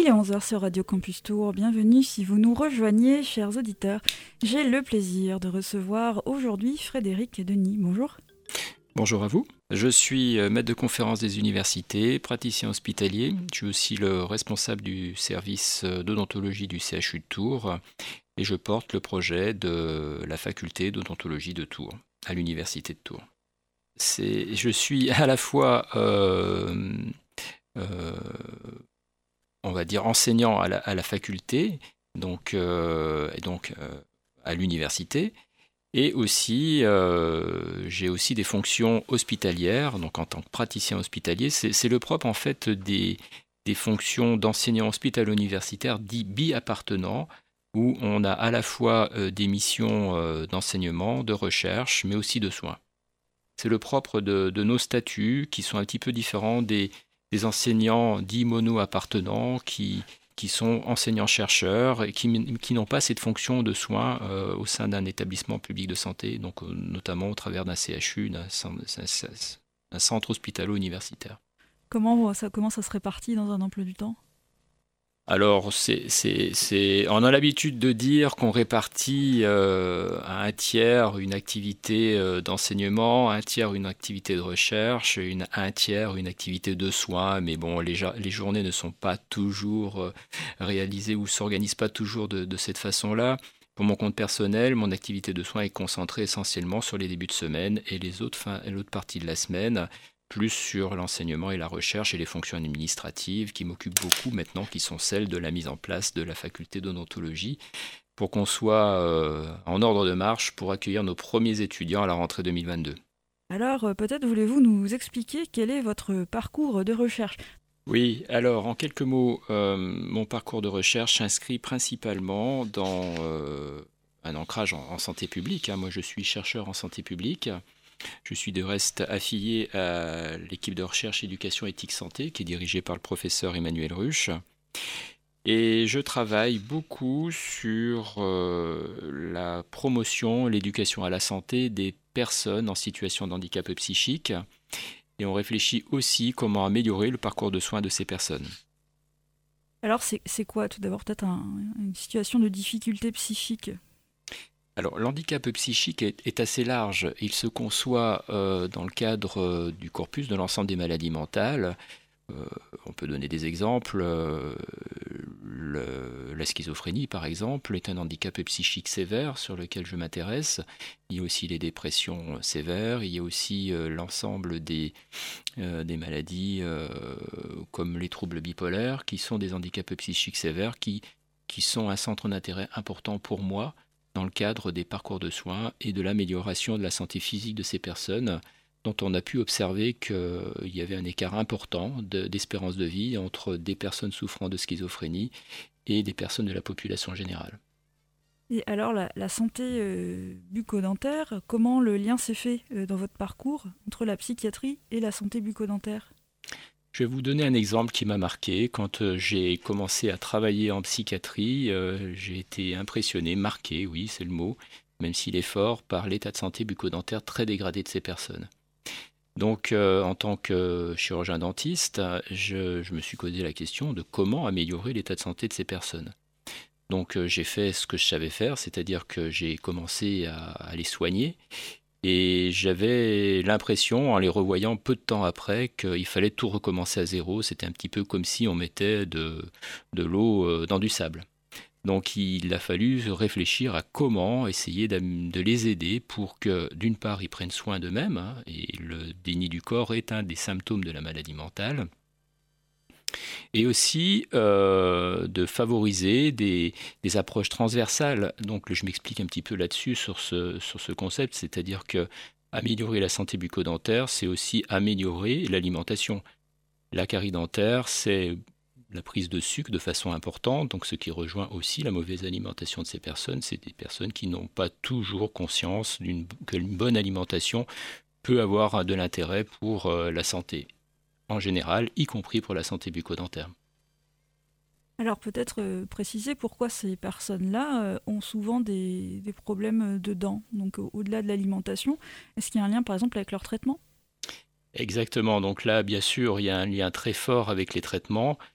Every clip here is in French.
Il est 11h sur Radio Campus Tour. Bienvenue si vous nous rejoignez, chers auditeurs. J'ai le plaisir de recevoir aujourd'hui Frédéric Denis. Bonjour. Bonjour à vous. Je suis maître de conférence des universités, praticien hospitalier. Je suis aussi le responsable du service d'odontologie du CHU de Tours et je porte le projet de la faculté d'odontologie de Tours, à l'université de Tours. Je suis à la fois on va dire enseignant à la faculté, donc à l'université, et aussi j'ai aussi des fonctions hospitalières, donc en tant que praticien hospitalier. C'est le propre en fait des fonctions d'enseignant hospitalo-universitaire dit bi-appartenant, où on a à la fois des missions d'enseignement, de recherche, mais aussi de soins. C'est le propre de nos statuts qui sont un petit peu différents des enseignants dits mono-appartenants qui sont enseignants-chercheurs et qui n'ont pas cette fonction de soins au sein d'un établissement public de santé, donc notamment au travers d'un CHU, un centre hospitalo-universitaire. Comment ça se répartit dans un emploi du temps ? Alors, on a l'habitude de dire qu'on répartit à un tiers une activité d'enseignement, un tiers une activité de recherche, un tiers une activité de soins, mais bon, les journées ne sont pas toujours réalisées ou s'organisent pas toujours de cette façon-là. Pour mon compte personnel, mon activité de soins est concentrée essentiellement sur les débuts de semaine et l'autre partie de la semaine, plus sur l'enseignement et la recherche et les fonctions administratives qui m'occupent beaucoup maintenant, qui sont celles de la mise en place de la faculté d'odontologie, pour qu'on soit en ordre de marche pour accueillir nos premiers étudiants à la rentrée 2022. Alors, peut-être voulez-vous nous expliquer quel est votre parcours de recherche ? Oui, alors en quelques mots, mon parcours de recherche s'inscrit principalement dans un ancrage en santé publique. Moi, je suis chercheur en santé publique. Je suis de reste affilié à l'équipe de recherche éducation éthique santé qui est dirigée par le professeur Emmanuel Ruch. Et je travaille beaucoup sur la promotion, l'éducation à la santé des personnes en situation de handicap psychique. Et on réfléchit aussi comment améliorer le parcours de soins de ces personnes. Alors, c'est quoi tout d'abord peut-être une situation de difficulté psychique ? Alors, l'handicap psychique est assez large. Il se conçoit dans le cadre du corpus de l'ensemble des maladies mentales. On peut donner des exemples. La schizophrénie, par exemple, est un handicap psychique sévère sur lequel je m'intéresse. Il y a aussi les dépressions sévères. Il y a aussi l'ensemble des maladies comme les troubles bipolaires, qui sont des handicaps psychiques sévères, qui sont un centre d'intérêt important pour moi, dans le cadre des parcours de soins et de l'amélioration de la santé physique de ces personnes, dont on a pu observer qu'il y avait un écart important d'espérance de vie entre des personnes souffrant de schizophrénie et des personnes de la population générale. Et alors, la santé bucco-dentaire, comment le lien s'est fait dans votre parcours entre la psychiatrie et la santé bucco-dentaire ? Je vais vous donner un exemple qui m'a marqué. Quand j'ai commencé à travailler en psychiatrie, j'ai été impressionné, marqué, oui, c'est le mot, même s'il est fort, par l'état de santé bucco-dentaire très dégradé de ces personnes. Donc, en tant que chirurgien dentiste, je me suis posé la question de comment améliorer l'état de santé de ces personnes. Donc, j'ai fait ce que je savais faire, c'est-à-dire que j'ai commencé à les soigner. Et j'avais l'impression, en les revoyant peu de temps après, qu'il fallait tout recommencer à zéro. C'était un petit peu comme si on mettait de l'eau dans du sable. Donc il a fallu réfléchir à comment essayer de les aider pour que, d'une part, ils prennent soin d'eux-mêmes, et le déni du corps est un des symptômes de la maladie mentale, et aussi de favoriser des approches transversales. Donc je m'explique un petit peu là-dessus sur ce concept, c'est-à-dire que améliorer la santé bucco-dentaire, c'est aussi améliorer l'alimentation. La carie dentaire, c'est la prise de sucre de façon importante, donc ce qui rejoint aussi la mauvaise alimentation de ces personnes. C'est des personnes qui n'ont pas toujours conscience qu'une bonne alimentation peut avoir de l'intérêt pour la santé en général, y compris pour la santé bucco-dentaire. Alors peut-être préciser pourquoi ces personnes-là ont souvent des problèmes de dents, donc au-delà de l'alimentation. Est-ce qu'il y a un lien par exemple avec leur traitement ? Exactement, donc là bien sûr il y a un lien très fort avec les traitements.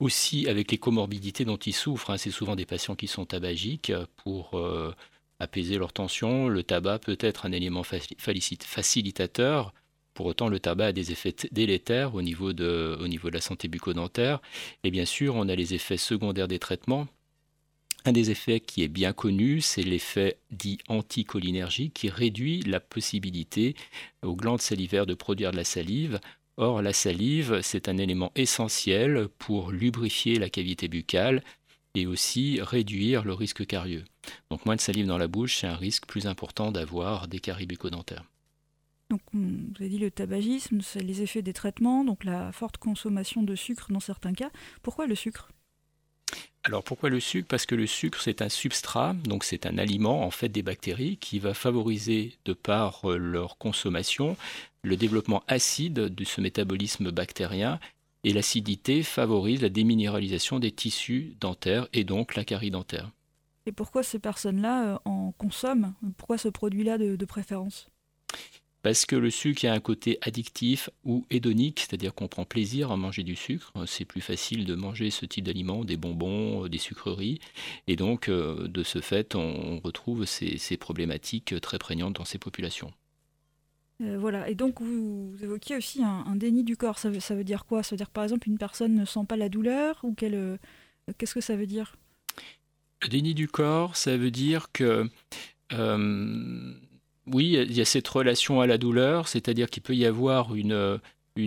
aussi avec les comorbidités dont ils souffrent. C'est souvent des patients qui sont tabagiques pour apaiser leur tension. Le tabac peut être un élément facilitateur. Pour autant, le tabac a des effets délétères au niveau de la santé bucco-dentaire. Et bien sûr, on a les effets secondaires des traitements. Un des effets qui est bien connu, c'est l'effet dit anticholinergique qui réduit la possibilité aux glandes salivaires de produire de la salive. Or, la salive, c'est un élément essentiel pour lubrifier la cavité buccale et aussi réduire le risque carieux. Donc, moins de salive dans la bouche, c'est un risque plus important d'avoir des caries bucco-dentaires. Donc, vous avez dit le tabagisme, c'est les effets des traitements, donc la forte consommation de sucre dans certains cas. Pourquoi le sucre ? Alors pourquoi le sucre ? Parce que le sucre c'est un substrat, donc c'est un aliment en fait des bactéries qui va favoriser de par leur consommation le développement acide de ce métabolisme bactérien et l'acidité favorise la déminéralisation des tissus dentaires et donc la carie dentaire. Et pourquoi ces personnes-là en consomment ? Pourquoi ce produit-là de préférence ? Parce que le sucre a un côté addictif ou hédonique, c'est-à-dire qu'on prend plaisir à manger du sucre. C'est plus facile de manger ce type d'aliments, des bonbons, des sucreries. Et donc, de ce fait, on retrouve ces problématiques très prégnantes dans ces populations. Voilà, et donc vous évoquiez aussi un déni du corps. Ça veut dire quoi ? Ça veut dire que par exemple, une personne ne sent pas la douleur ou qu'est-ce que ça veut dire ? Le déni du corps, ça veut dire que... oui, il y a cette relation à la douleur, c'est-à-dire qu'il peut y avoir une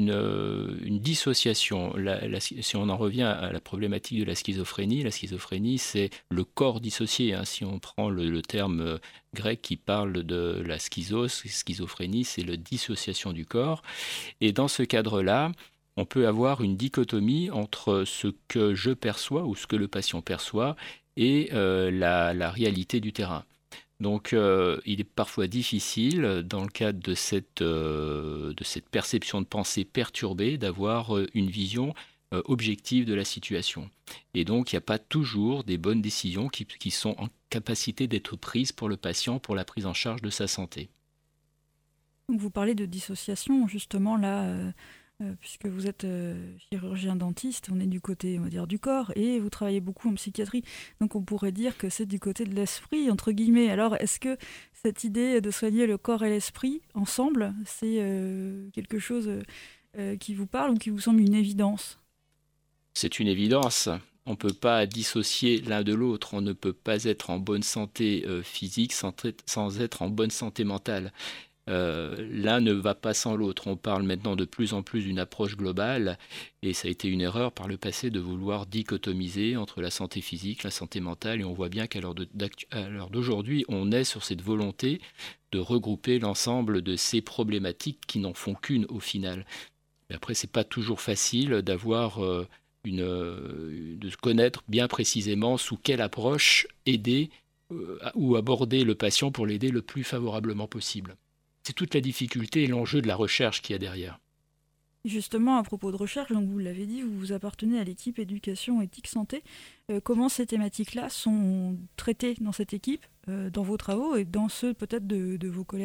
dissociation. Si on en revient à la problématique de la schizophrénie, c'est le corps dissocié. Si on prend le terme grec qui parle de la schizophrénie, c'est la dissociation du corps. Et dans ce cadre-là, on peut avoir une dichotomie entre ce que je perçois ou ce que le patient perçoit et la réalité du terrain. Donc, il est parfois difficile, dans le cadre de cette perception de pensée perturbée, d'avoir une vision objective de la situation. Et donc, il n'y a pas toujours des bonnes décisions qui sont en capacité d'être prises pour le patient pour la prise en charge de sa santé. Donc vous parlez de dissociation, justement, là, puisque vous êtes chirurgien dentiste, on est du côté, on va dire, du corps, et vous travaillez beaucoup en psychiatrie. Donc on pourrait dire que c'est du côté de l'esprit, entre guillemets. Alors est-ce que cette idée de soigner le corps et l'esprit ensemble, c'est quelque chose qui vous parle ou qui vous semble une évidence ? C'est une évidence. On ne peut pas dissocier l'un de l'autre. On ne peut pas être en bonne santé physique sans être en bonne santé mentale. L'un ne va pas sans l'autre. On parle maintenant de plus en plus d'une approche globale et ça a été une erreur par le passé de vouloir dichotomiser entre la santé physique, la santé mentale et on voit bien qu'à l'heure d'aujourd'hui, on est sur cette volonté de regrouper l'ensemble de ces problématiques qui n'en font qu'une au final. Mais après, c'est pas toujours facile d'avoir de connaître bien précisément sous quelle approche aider ou aborder le patient pour l'aider le plus favorablement possible. C'est toute la difficulté et l'enjeu de la recherche qu'il y a derrière. Justement, à propos de recherche, donc vous l'avez dit, vous appartenez à l'équipe éducation, éthique, santé. Comment ces thématiques-là sont traitées dans cette équipe, dans vos travaux et dans ceux peut-être de vos collègues ?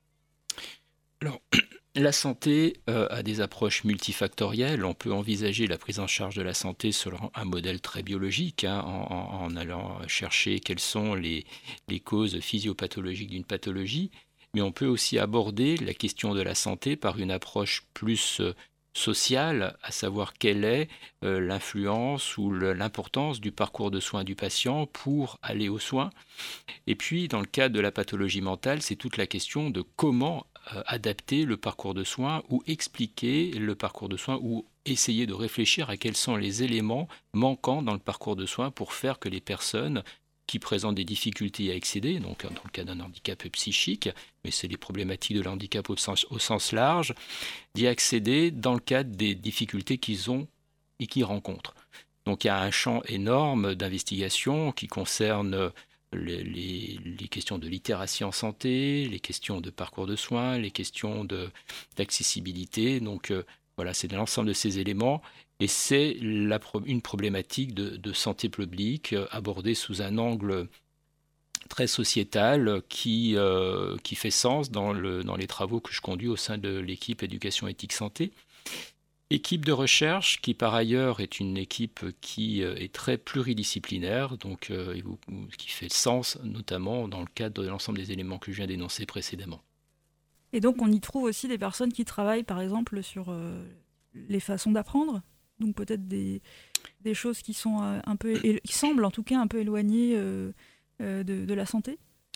Alors, la santé a des approches multifactorielles. On peut envisager la prise en charge de la santé selon un modèle très biologique, en allant chercher quelles sont les causes physiopathologiques d'une pathologie. Mais on peut aussi aborder la question de la santé par une approche plus sociale, à savoir quelle est l'influence ou l'importance du parcours de soins du patient pour aller aux soins. Et puis, dans le cadre de la pathologie mentale, c'est toute la question de comment adapter le parcours de soins ou expliquer le parcours de soins ou essayer de réfléchir à quels sont les éléments manquants dans le parcours de soins pour faire que les personnes qui présentent des difficultés à accéder, donc dans le cas d'un handicap psychique, mais c'est les problématiques de l'handicap au sens large, d'y accéder dans le cadre des difficultés qu'ils ont et qu'ils rencontrent. Donc il y a un champ énorme d'investigation qui concerne les questions de littératie en santé, les questions de parcours de soins, les questions d'accessibilité. Donc voilà, c'est l'ensemble de ces éléments. Et c'est une problématique de santé publique abordée sous un angle très sociétal qui fait sens dans les travaux que je conduis au sein de l'équipe éducation éthique santé. Équipe de recherche qui par ailleurs est une équipe qui est très pluridisciplinaire, donc qui fait sens notamment dans le cadre de l'ensemble des éléments que je viens d'énoncer précédemment. Et donc, on y trouve aussi des personnes qui travaillent, par exemple, sur les façons d'apprendre. Donc, peut-être des choses qui sont qui semblent en tout cas un peu éloignées de la santé.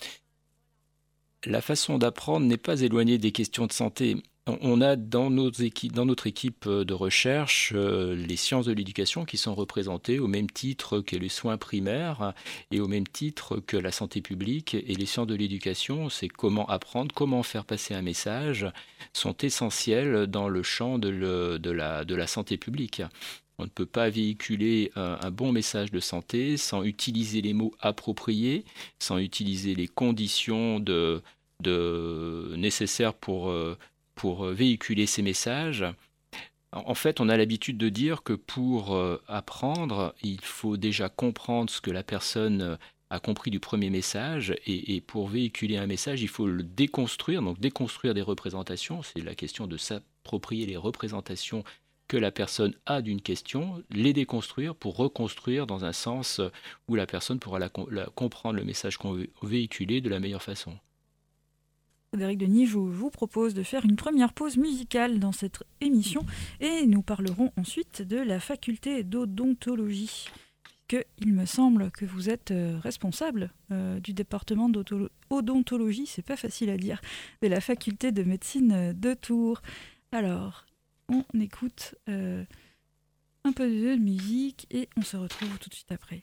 La façon d'apprendre n'est pas éloignée des questions de santé. On a dans notre équipe de recherche les sciences de l'éducation qui sont représentées au même titre que les soins primaires et au même titre que la santé publique. Et les sciences de l'éducation, c'est comment apprendre, comment faire passer un message, sont essentielles dans le champ de la santé publique. On ne peut pas véhiculer un bon message de santé sans utiliser les mots appropriés, sans utiliser les conditions nécessaires pour véhiculer ces messages. En fait, on a l'habitude de dire que pour apprendre, il faut déjà comprendre ce que la personne a compris du premier message, et pour véhiculer un message, il faut le déconstruire, donc déconstruire des représentations. C'est la question de s'approprier les représentations que la personne a d'une question, les déconstruire pour reconstruire dans un sens où la personne pourra comprendre le message qu'on veut véhiculer de la meilleure façon. Frédéric Denis, je vous propose de faire une première pause musicale dans cette émission et nous parlerons ensuite de la faculté d'odontologie. Il me semble que vous êtes responsable du département d'odontologie, c'est pas facile à dire, de la faculté de médecine de Tours. Alors, on écoute un peu de musique et on se retrouve tout de suite après.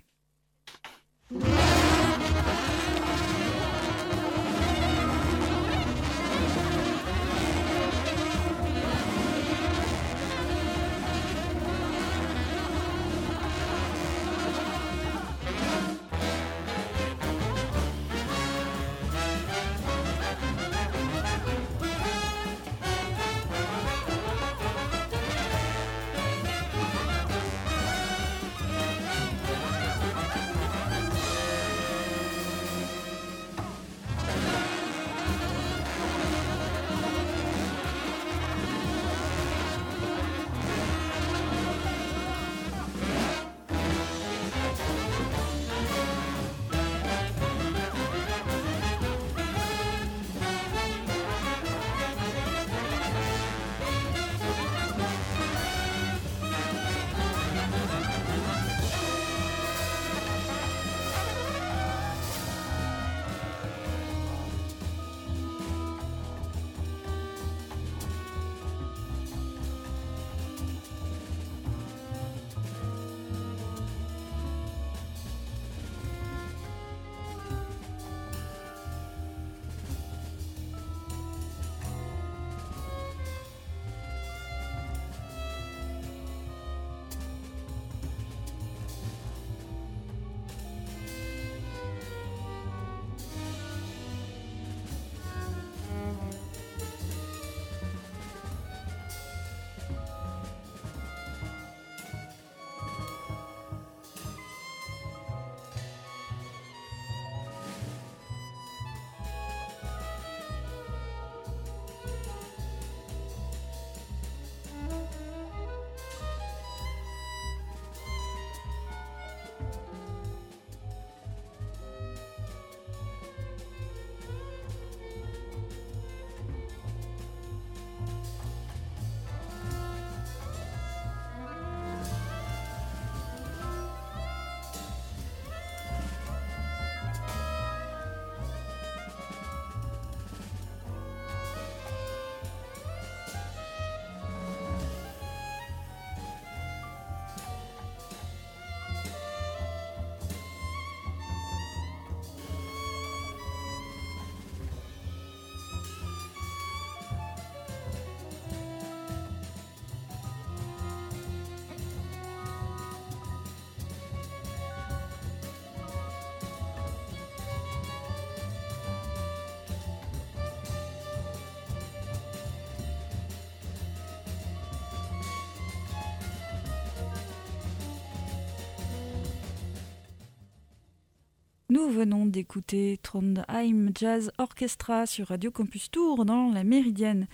Nous venons d'écouter Trondheim Jazz Orchestra sur Radio Campus Tours dans la Méridienne.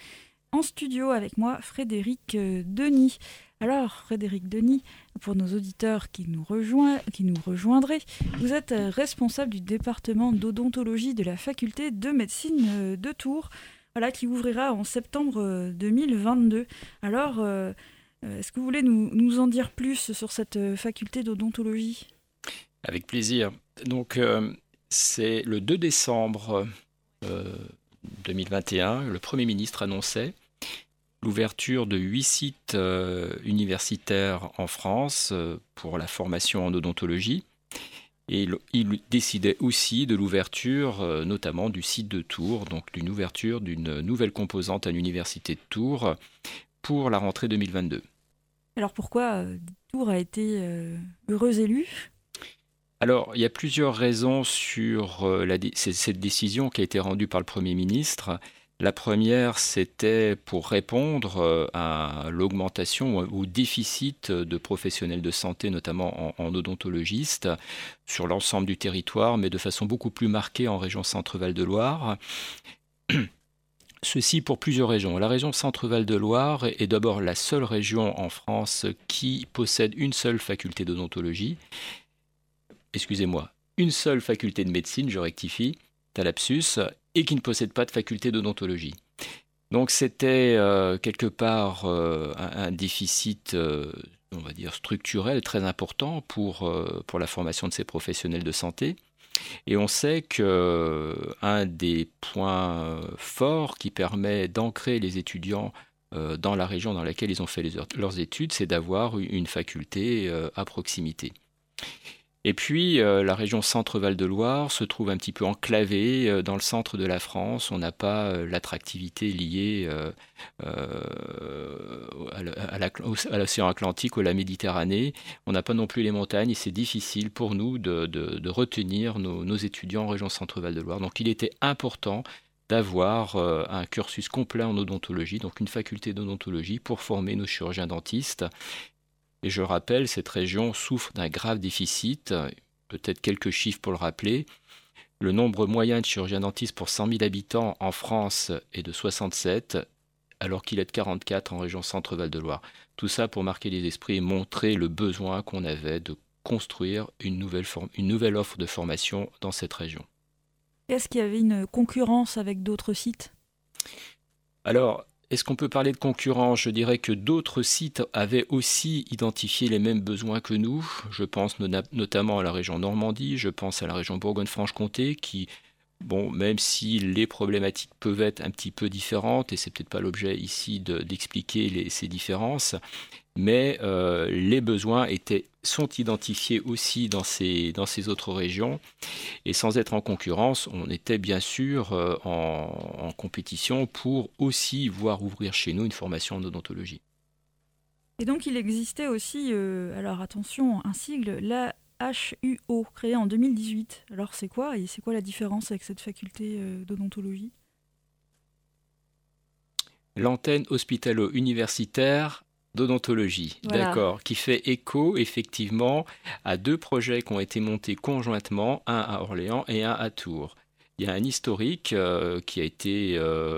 en studio avec moi Frédéric Denis. Alors Frédéric Denis, pour nos auditeurs qui nous rejoindraient, vous êtes responsable du département d'odontologie de la faculté de médecine de Tours, voilà, qui ouvrira en septembre 2022. Alors, est-ce que vous voulez nous en dire plus sur cette faculté d'odontologie ? Avec plaisir. Donc, c'est le 2 décembre 2021, le Premier ministre annonçait l'ouverture de 8 sites universitaires en France pour la formation en odontologie. Et il décidait aussi de l'ouverture notamment du site de Tours, donc d'une ouverture d'une nouvelle composante à l'université de Tours pour la rentrée 2022. Alors pourquoi Tours a été heureux élu ? Alors, il y a plusieurs raisons sur cette décision qui a été rendue par le Premier ministre. La première, c'était pour répondre à l'augmentation ou au déficit de professionnels de santé, notamment en odontologistes, sur l'ensemble du territoire, mais de façon beaucoup plus marquée en région Centre-Val de Loire. Ceci pour plusieurs raisons. La région Centre-Val de Loire est d'abord la seule région en France qui possède une seule faculté d'odontologie. Une seule faculté de médecine, je rectifie, t'as lapsus, et qui ne possède pas de faculté d'odontologie. Donc c'était quelque part un déficit, on va dire, structurel très important pour la formation de ces professionnels de santé. Et on sait qu'un des points forts qui permet d'ancrer les étudiants dans la région dans laquelle ils ont fait leurs études, c'est d'avoir une faculté à proximité. Et puis, la région Centre-Val de Loire se trouve un petit peu enclavée dans le centre de la France. On n'a pas l'attractivité liée à l'océan Atlantique ou à la Méditerranée. On n'a pas non plus les montagnes et c'est difficile pour nous de retenir nos étudiants en région Centre-Val de Loire. Donc, il était important d'avoir un cursus complet en odontologie, donc une faculté d'odontologie pour former nos chirurgiens dentistes. Et je rappelle, cette région souffre d'un grave déficit, peut-être quelques chiffres pour le rappeler. Le nombre moyen de chirurgiens dentistes pour 100 000 habitants en France est de 67, alors qu'il est de 44 en région Centre-Val de Loire. Tout ça pour marquer les esprits et montrer le besoin qu'on avait de construire une nouvelle offre de formation dans cette région. Est-ce qu'il y avait une concurrence avec d'autres sites ? Alors, est-ce qu'on peut parler de concurrence ? Je dirais que d'autres sites avaient aussi identifié les mêmes besoins que nous. Je pense notamment à la région Normandie, je pense à la région Bourgogne-Franche-Comté qui, même si les problématiques peuvent être un petit peu différentes, et c'est peut-être pas l'objet ici d'expliquer ces différences, mais les besoins sont identifiés aussi dans ces autres régions. Et sans être en concurrence, on était bien sûr en compétition pour aussi voir ouvrir chez nous une formation en odontologie. Et donc il existait aussi, alors attention, un sigle, l'AHUO, créé en 2018. Alors c'est quoi et c'est quoi la différence avec cette faculté d'odontologie ? L'antenne hospitalo-universitaire d'odontologie, voilà. D'accord, qui fait écho effectivement à 2 projets qui ont été montés conjointement, un à Orléans et un à Tours. Il y a un historique qui a été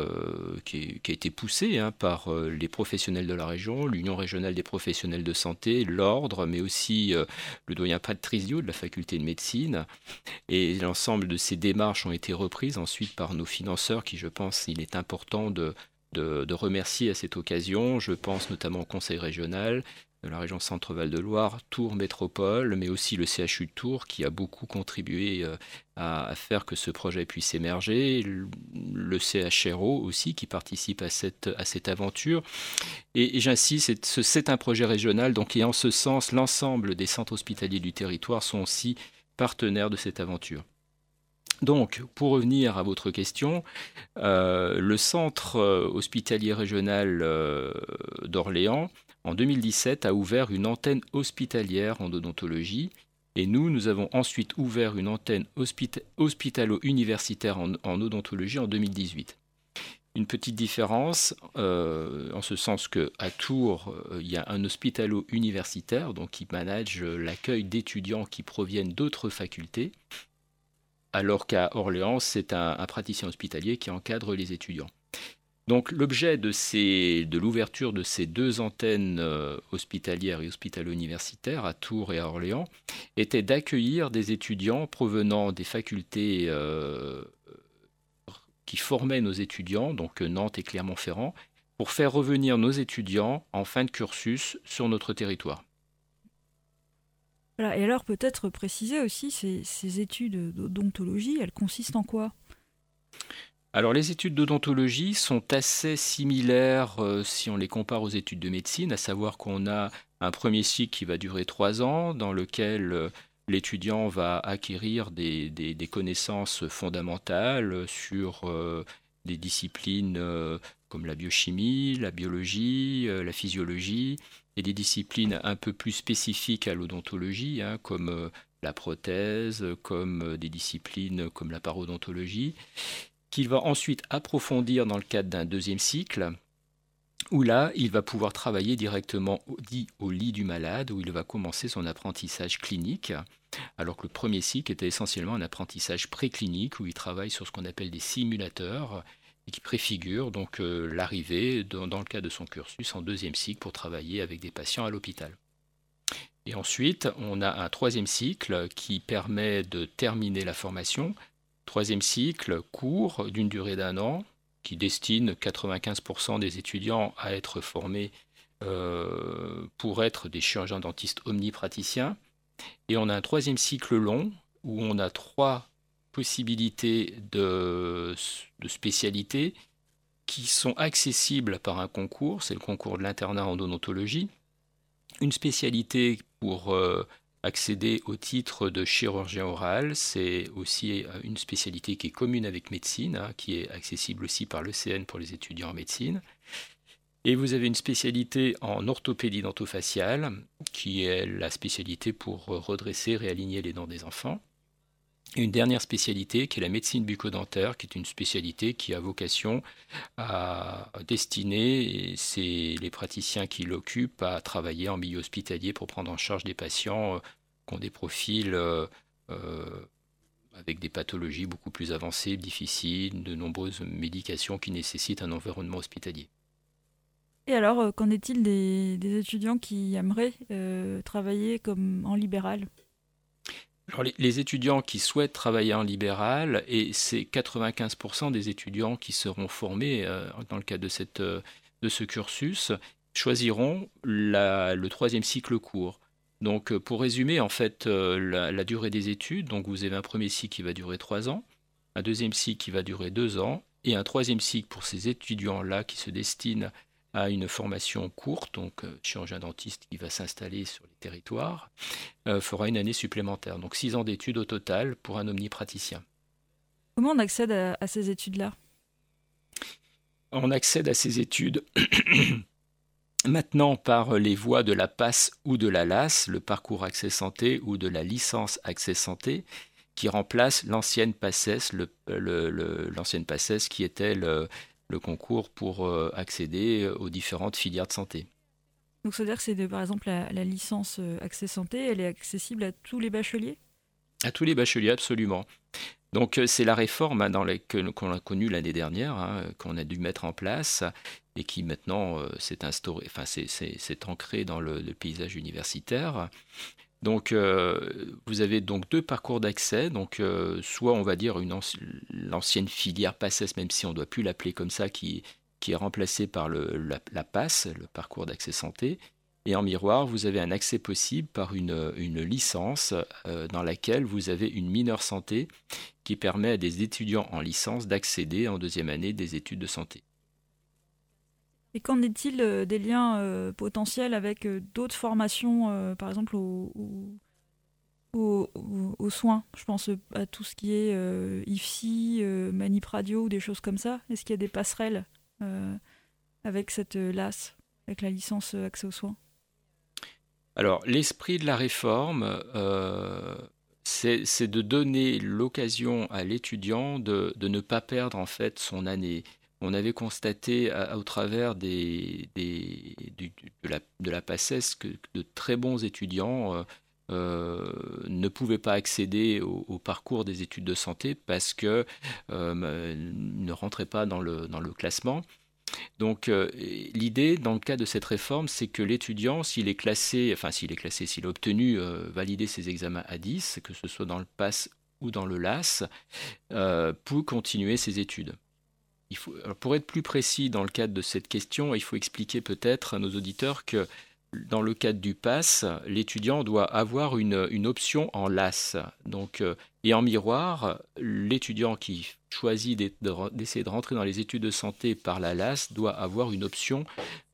poussé par les professionnels de la région, l'Union régionale des professionnels de santé, l'Ordre, mais aussi le doyen Patrice Diot de la faculté de médecine. Et l'ensemble de ces démarches ont été reprises ensuite par nos financeurs qui, je pense, il est important de remercier à cette occasion. Je pense notamment au Conseil régional de la région Centre-Val de Loire, Tours Métropole, mais aussi le CHU de Tours qui a beaucoup contribué à faire que ce projet puisse émerger, le CHRO aussi qui participe à cette aventure. Et j'insiste, c'est un projet régional, donc et en ce sens, l'ensemble des centres hospitaliers du territoire sont aussi partenaires de cette aventure. Donc, pour revenir à votre question, le centre hospitalier régional d'Orléans, en 2017, a ouvert une antenne hospitalière en odontologie. Et nous avons ensuite ouvert une antenne hospitalo-universitaire en odontologie en 2018. Une petite différence, en ce sens qu'à Tours, il y a un hospitalo-universitaire, donc qui manage l'accueil d'étudiants qui proviennent d'autres facultés, alors qu'à Orléans, c'est un praticien hospitalier qui encadre les étudiants. Donc l'objet de l'ouverture de ces deux antennes hospitalières et hospitalo-universitaires à Tours et à Orléans était d'accueillir des étudiants provenant des facultés qui formaient nos étudiants, donc Nantes et Clermont-Ferrand, pour faire revenir nos étudiants en fin de cursus sur notre territoire. Voilà. Et alors peut-être préciser aussi, ces études d'odontologie, elles consistent en quoi ? Alors les études d'odontologie sont assez similaires si on les compare aux études de médecine, à savoir qu'on a un premier cycle qui va durer 3 ans, dans lequel l'étudiant va acquérir des connaissances fondamentales sur des disciplines comme la biochimie, la biologie, la physiologie, et des disciplines un peu plus spécifiques à l'odontologie, hein, comme la prothèse, comme des disciplines comme la parodontologie, qu'il va ensuite approfondir dans le cadre d'un deuxième cycle, où là, il va pouvoir travailler directement au lit du malade, où il va commencer son apprentissage clinique, alors que le premier cycle était essentiellement un apprentissage préclinique, où il travaille sur ce qu'on appelle des simulateurs, et qui préfigure donc l'arrivée, dans le cadre de son cursus, en deuxième cycle pour travailler avec des patients à l'hôpital. Et ensuite, on a un troisième cycle qui permet de terminer la formation. Troisième cycle court d'une durée d'1 an, qui destine 95% des étudiants à être formés pour être des chirurgiens dentistes omnipraticiens. Et on a un troisième cycle long où on a 3 possibilités de spécialités qui sont accessibles par un concours, c'est le concours de l'internat en odontologie. Une spécialité pour accéder au titre de chirurgien oral, c'est aussi une spécialité qui est commune avec médecine, hein, qui est accessible aussi par l'ECN pour les étudiants en médecine. Et vous avez une spécialité en orthopédie dentofaciale, qui est la spécialité pour redresser, réaligner les dents des enfants. Et une dernière spécialité qui est la médecine bucco-dentaire, qui est une spécialité qui a vocation à destiner les praticiens qui l'occupent à travailler en milieu hospitalier pour prendre en charge des patients qui ont des profils avec des pathologies beaucoup plus avancées, difficiles, de nombreuses médications qui nécessitent un environnement hospitalier. Et alors, qu'en est-il des étudiants qui aimeraient travailler comme en libéral ? Alors, les étudiants qui souhaitent travailler en libéral, et c'est 95% des étudiants qui seront formés dans le cadre de ce cursus, choisiront le troisième cycle court. Donc, pour résumer, en fait, la durée des études, donc vous avez un premier cycle qui va durer 3 ans, un deuxième cycle qui va durer 2 ans, et un troisième cycle pour ces étudiants-là qui se destinent à une formation courte, donc chirurgien dentiste qui va s'installer sur les territoires, fera une année supplémentaire. Donc 6 ans d'études au total pour un omnipraticien. Comment on accède à ces études-là ? On accède à ces études maintenant par les voies de la PASS ou de la LAS, le parcours Accès Santé, ou de la licence Accès Santé, qui remplace l'ancienne PACES, l'ancienne PACES qui était le concours pour accéder aux différentes filières de santé. Donc, ça veut dire que c'est par exemple la licence Accès Santé, elle est accessible à tous les bacheliers ? À tous les bacheliers, absolument. Donc, c'est la réforme qu'on a connue l'année dernière, hein, qu'on a dû mettre en place et qui maintenant s'est instaurée, enfin, c'est ancré dans le paysage universitaire. Donc, vous avez donc 2 parcours d'accès. Donc, soit on va dire l'ancienne filière PACES, même si on ne doit plus l'appeler comme ça, qui est remplacée par la PASS, le parcours d'accès santé. Et en miroir, vous avez un accès possible par une licence dans laquelle vous avez une mineure santé qui permet à des étudiants en licence d'accéder en deuxième année des études de santé. Et qu'en est-il des liens potentiels avec d'autres formations, par exemple aux soins ? Je pense à tout ce qui est IFSI, Manip Radio, des choses comme ça. Est-ce qu'il y a des passerelles avec cette LAS, avec la licence accès aux soins ? Alors, l'esprit de la réforme, c'est de donner l'occasion à l'étudiant de ne pas perdre en fait son année. On avait constaté au travers de la PACES que de très bons étudiants ne pouvaient pas accéder au parcours des études de santé parce qu'ils ne rentraient pas dans le classement. Donc l'idée dans le cadre de cette réforme, c'est que l'étudiant, s'il a obtenu, validé ses examens à 10, que ce soit dans le PASS ou dans le LAS, peut continuer ses études. Alors, pour être plus précis dans le cadre de cette question, il faut expliquer peut-être à nos auditeurs que dans le cadre du PASS, l'étudiant doit avoir une option en LAS. Donc, et en miroir, l'étudiant qui choisit d'essayer de rentrer dans les études de santé par la LAS doit avoir une option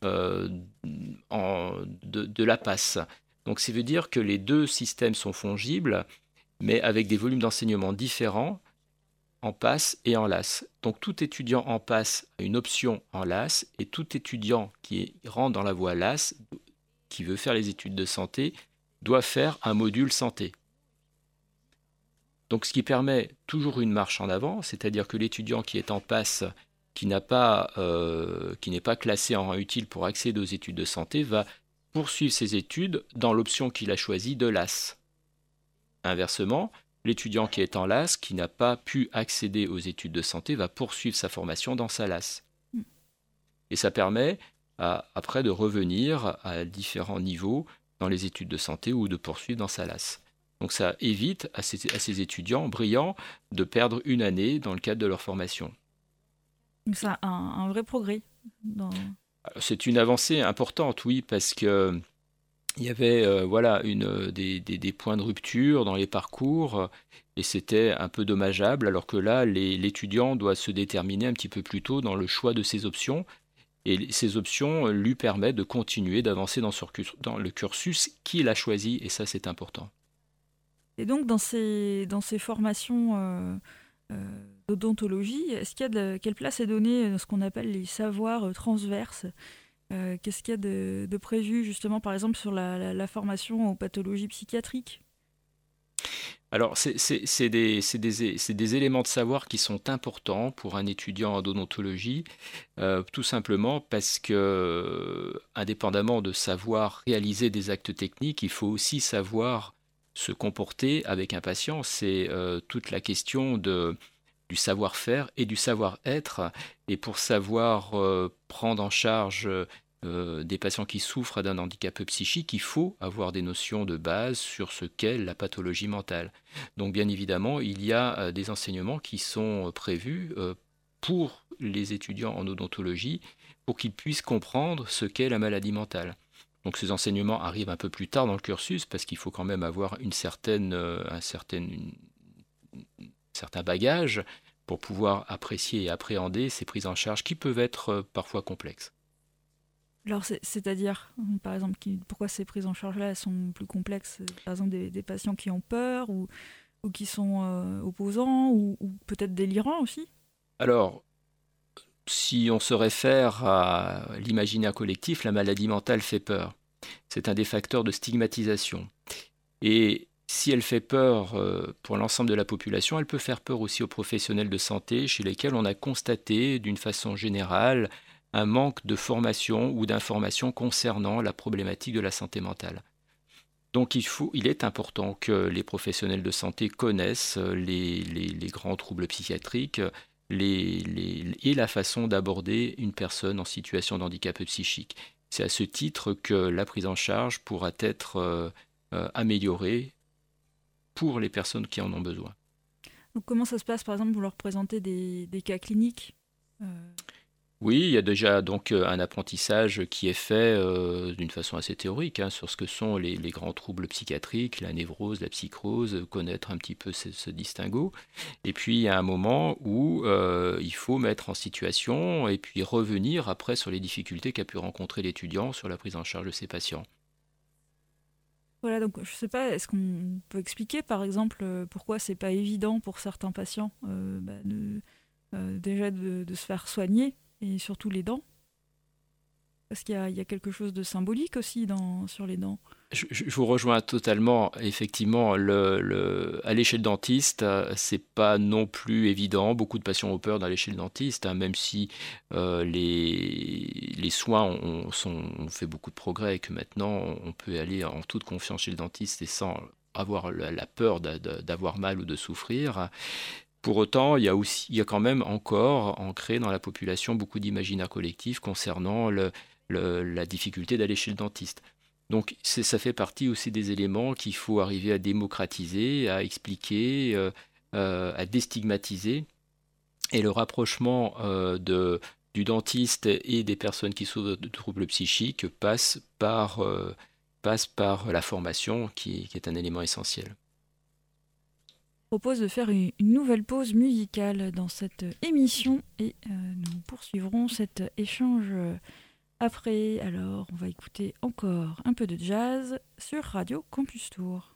de la PASS. Donc, ça veut dire que les deux systèmes sont fongibles, mais avec des volumes d'enseignement différents en PASS et en LAS. Donc tout étudiant en PASS a une option en LAS et tout étudiant qui rentre dans la voie LAS, qui veut faire les études de santé, doit faire un module santé. Donc ce qui permet toujours une marche en avant, c'est-à-dire que l'étudiant qui est en PASS, qui n'est pas classé en rang utile pour accéder aux études de santé, va poursuivre ses études dans l'option qu'il a choisie de LAS. Inversement, l'étudiant qui est en LAS, qui n'a pas pu accéder aux études de santé, va poursuivre sa formation dans sa LAS. Et ça permet après de revenir à différents niveaux dans les études de santé ou de poursuivre dans sa LAS. Donc ça évite à ces étudiants brillants de perdre une année dans le cadre de leur formation. Donc c'est un vrai progrès. C'est une avancée importante, oui, parce que il y avait des points de rupture dans les parcours et c'était un peu dommageable, alors que là, l'étudiant doit se déterminer un petit peu plus tôt dans le choix de ses options et ces options lui permettent de continuer d'avancer dans le cursus qu'il a choisi et ça, c'est important. Et donc, dans ces formations d'odontologie, est-ce qu'il y a quelle place est donnée dans ce qu'on appelle les savoirs transverses ? Qu'est-ce qu'il y a de prévu justement par exemple sur la formation aux pathologies psychiatriques ? Alors c'est des éléments de savoir qui sont importants pour un étudiant en odontologie, tout simplement parce que indépendamment de savoir réaliser des actes techniques, il faut aussi savoir se comporter avec un patient. C'est toute la question du savoir-faire et du savoir-être. Et pour savoir prendre en charge des patients qui souffrent d'un handicap psychique, il faut avoir des notions de base sur ce qu'est la pathologie mentale. Donc bien évidemment, il y a des enseignements qui sont prévus pour les étudiants en odontologie pour qu'ils puissent comprendre ce qu'est la maladie mentale. Donc ces enseignements arrivent un peu plus tard dans le cursus parce qu'il faut quand même avoir un certain bagage pour pouvoir apprécier et appréhender ces prises en charge qui peuvent être parfois complexes. Alors, c'est-à-dire, par exemple, pourquoi ces prises en charge-là sont plus complexes ? Par exemple, des patients qui ont peur ou qui sont opposants ou peut-être délirants aussi ? Alors, si on se réfère à l'imaginaire collectif, la maladie mentale fait peur. C'est un des facteurs de stigmatisation. Et si elle fait peur pour l'ensemble de la population, elle peut faire peur aussi aux professionnels de santé chez lesquels on a constaté d'une façon générale un manque de formation ou d'information concernant la problématique de la santé mentale. Donc il est important que les professionnels de santé connaissent les grands troubles psychiatriques et la façon d'aborder une personne en situation de handicap psychique. C'est à ce titre que la prise en charge pourra être améliorée pour les personnes qui en ont besoin. Donc comment ça se passe, par exemple, vous leur présentez des cas cliniques ? Oui, il y a déjà donc un apprentissage qui est fait d'une façon assez théorique sur ce que sont les grands troubles psychiatriques, la névrose, la psychose, connaître un petit peu ce distinguo. Et puis il y a un moment où il faut mettre en situation et puis revenir après sur les difficultés qu'a pu rencontrer l'étudiant sur la prise en charge de ses patients. Voilà, donc je ne sais pas, est-ce qu'on peut expliquer par exemple pourquoi c'est pas évident pour certains patients déjà de se faire soigner et surtout les dents, parce qu'il y a quelque chose de symbolique aussi sur les dents. Je vous rejoins totalement. Effectivement, aller chez le dentiste, c'est pas non plus évident. Beaucoup de patients ont peur d'aller chez le dentiste, même si les soins ont fait beaucoup de progrès et que maintenant on peut aller en toute confiance chez le dentiste et sans avoir la peur d'avoir mal ou de souffrir. Pour autant, il y a quand même encore ancré dans la population beaucoup d'imaginaire collectif concernant la difficulté d'aller chez le dentiste. Donc ça fait partie aussi des éléments qu'il faut arriver à démocratiser, à expliquer, à déstigmatiser. Et le rapprochement du dentiste et des personnes qui souffrent de troubles psychiques passe par la formation qui est un élément essentiel. Je propose de faire une nouvelle pause musicale dans cette émission et nous poursuivrons cet échange après. Alors, on va écouter encore un peu de jazz sur Radio Campus Tour.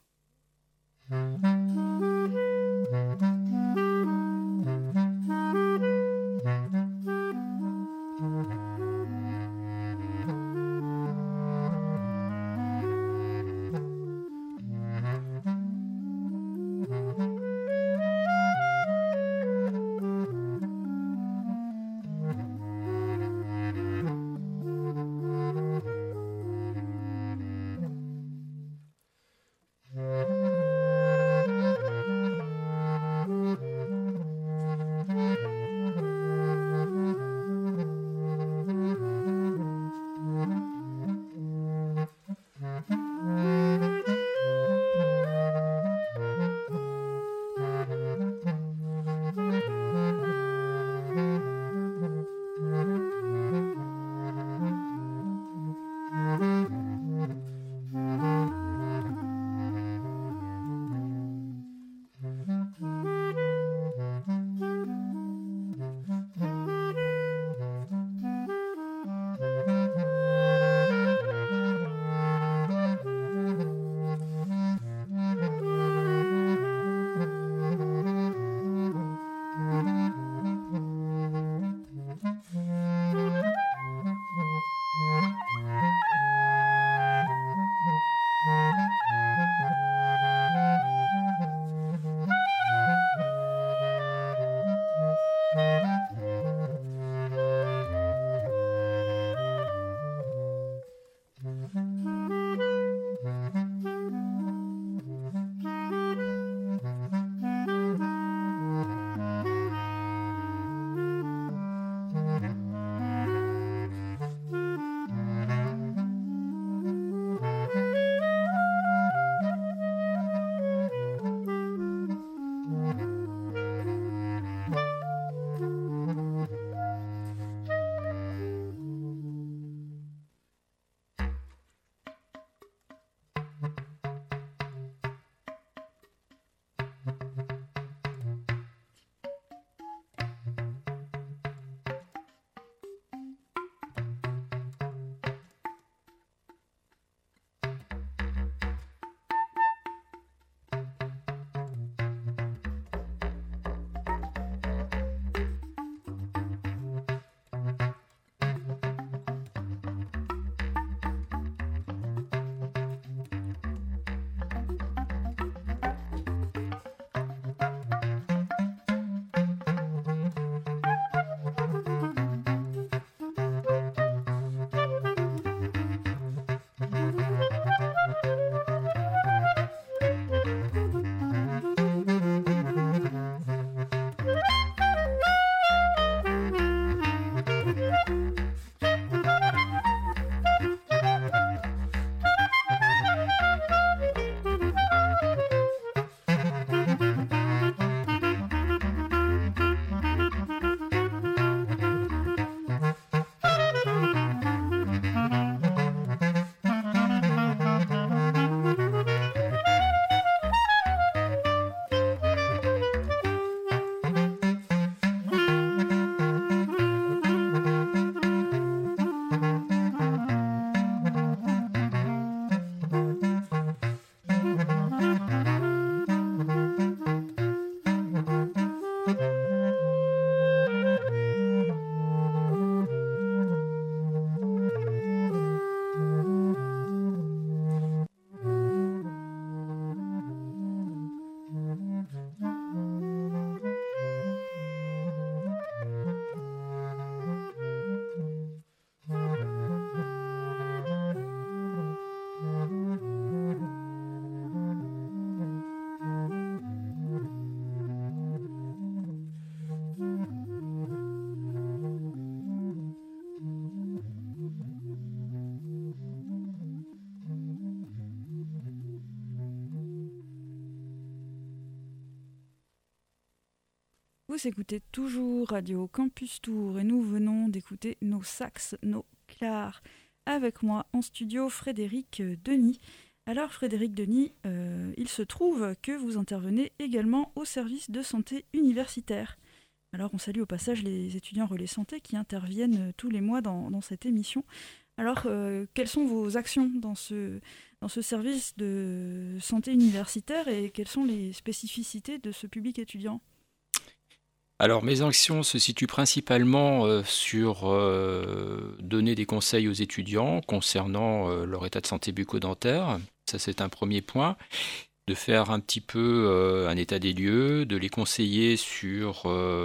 Vous écoutez toujours Radio Campus Tour et nous venons d'écouter nos sax, nos clars. Avec moi en studio, Frédéric Denis. Alors Frédéric Denis, il se trouve que vous intervenez également au service de santé universitaire. Alors on salue au passage les étudiants relais santé qui interviennent tous les mois dans cette émission. Alors quelles sont vos actions dans ce service de santé universitaire et quelles sont les spécificités de ce public étudiant ? Alors, mes actions se situent principalement sur donner des conseils aux étudiants concernant leur état de santé bucco-dentaire. Ça, c'est un premier point. De faire un petit peu un état des lieux, de les conseiller sur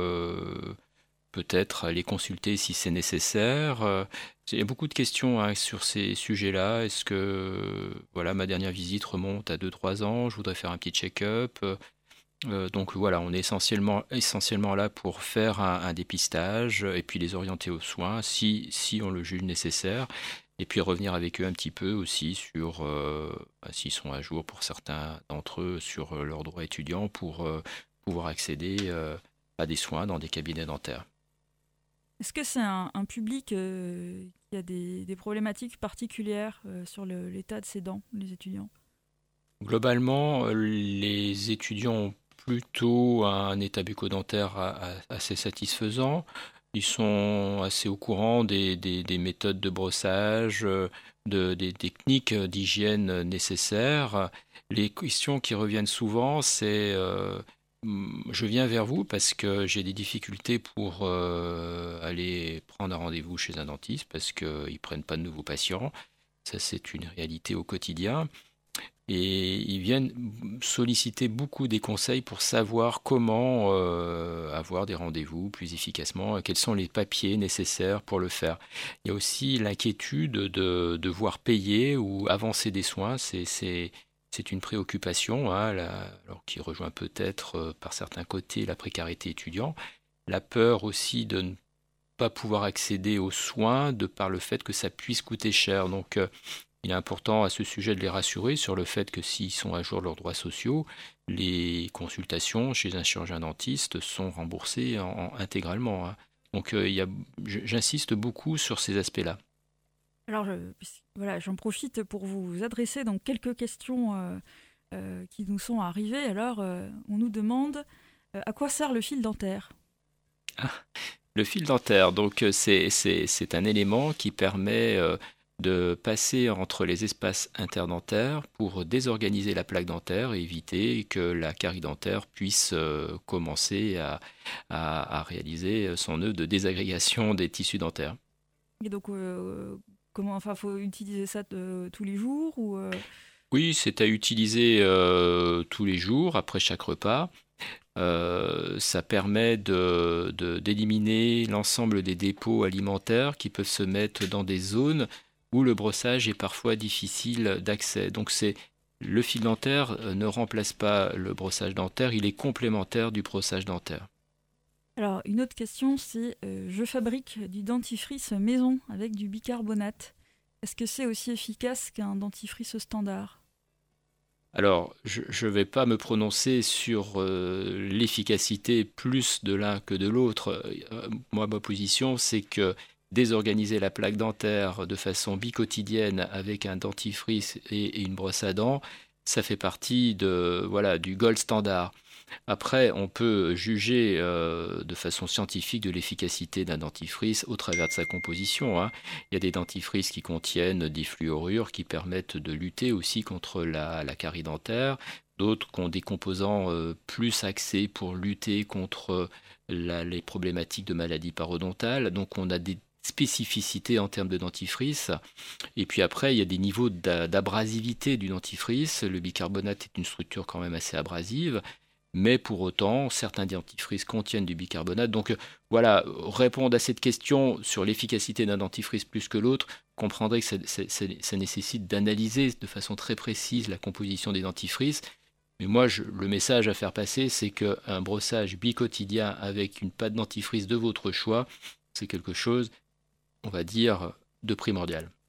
peut-être les consulter si c'est nécessaire. Il y a beaucoup de questions sur ces sujets-là. Est-ce que ma dernière visite remonte à 2-3 ans, je voudrais faire un petit check-up. Donc voilà, on est essentiellement là pour faire un dépistage et puis les orienter aux soins si on le juge nécessaire. Et puis revenir avec eux un petit peu aussi sur s'ils sont à jour pour certains d'entre eux sur leurs droits étudiants pour pouvoir accéder à des soins dans des cabinets dentaires. Est-ce que c'est un public qui a des problématiques particulières sur l'état de ses dents, les étudiants ? Globalement, les étudiants ont plutôt un état bucco-dentaire assez satisfaisant. Ils sont assez au courant des méthodes de brossage, des techniques d'hygiène nécessaires. Les questions qui reviennent souvent, c'est je viens vers vous parce que j'ai des difficultés pour aller prendre un rendez-vous chez un dentiste parce qu'ils ne prennent pas de nouveaux patients. Ça, c'est une réalité au quotidien. Et ils viennent solliciter beaucoup des conseils pour savoir comment avoir des rendez-vous plus efficacement, et quels sont les papiers nécessaires pour le faire. Il y a aussi l'inquiétude de devoir payer ou avancer des soins. C'est une préoccupation, alors qui rejoint peut-être par certains côtés la précarité étudiante. La peur aussi de ne pas pouvoir accéder aux soins de par le fait que ça puisse coûter cher. Donc, il est important à ce sujet de les rassurer sur le fait que s'ils sont à jour de leurs droits sociaux, les consultations chez un chirurgien dentiste sont remboursées intégralement. Donc j'insiste beaucoup sur ces aspects-là. Alors j'en profite pour vous adresser donc quelques questions qui nous sont arrivées. Alors on nous demande à quoi sert le fil dentaire ? Le fil dentaire, donc c'est un élément qui permet de passer entre les espaces interdentaires pour désorganiser la plaque dentaire et éviter que la carie dentaire puisse commencer à réaliser son œuvre de désagrégation des tissus dentaires. Et donc, faut utiliser ça tous les jours ou Oui, c'est à utiliser tous les jours après chaque repas. Ça permet d'éliminer l'ensemble des dépôts alimentaires qui peuvent se mettre dans des zones où le brossage est parfois difficile d'accès. Donc le fil dentaire ne remplace pas le brossage dentaire, il est complémentaire du brossage dentaire. Alors une autre question, c'est je fabrique du dentifrice maison avec du bicarbonate. Est-ce que c'est aussi efficace qu'un dentifrice standard ? Alors, je ne vais pas me prononcer sur l'efficacité plus de l'un que de l'autre. Moi, ma position, c'est que désorganiser la plaque dentaire de façon biquotidienne avec un dentifrice et une brosse à dents, ça fait partie du gold standard. Après, on peut juger de façon scientifique de l'efficacité d'un dentifrice au travers de sa composition. Il y a des dentifrices qui contiennent des fluorures qui permettent de lutter aussi contre la carie dentaire. D'autres qui ont des composants plus axés pour lutter contre les problématiques de maladies parodontales. Donc on a des spécificités en termes de dentifrice. Et puis après, il y a des niveaux d'abrasivité du dentifrice. Le bicarbonate est une structure quand même assez abrasive. Mais pour autant, certains dentifrices contiennent du bicarbonate. Donc répondre à cette question sur l'efficacité d'un dentifrice plus que l'autre, comprendrez que ça nécessite d'analyser de façon très précise la composition des dentifrices. Mais moi, le message à faire passer, c'est qu'un brossage bicotidien avec une pâte dentifrice de votre choix, c'est quelque chose, on va dire, de primordial.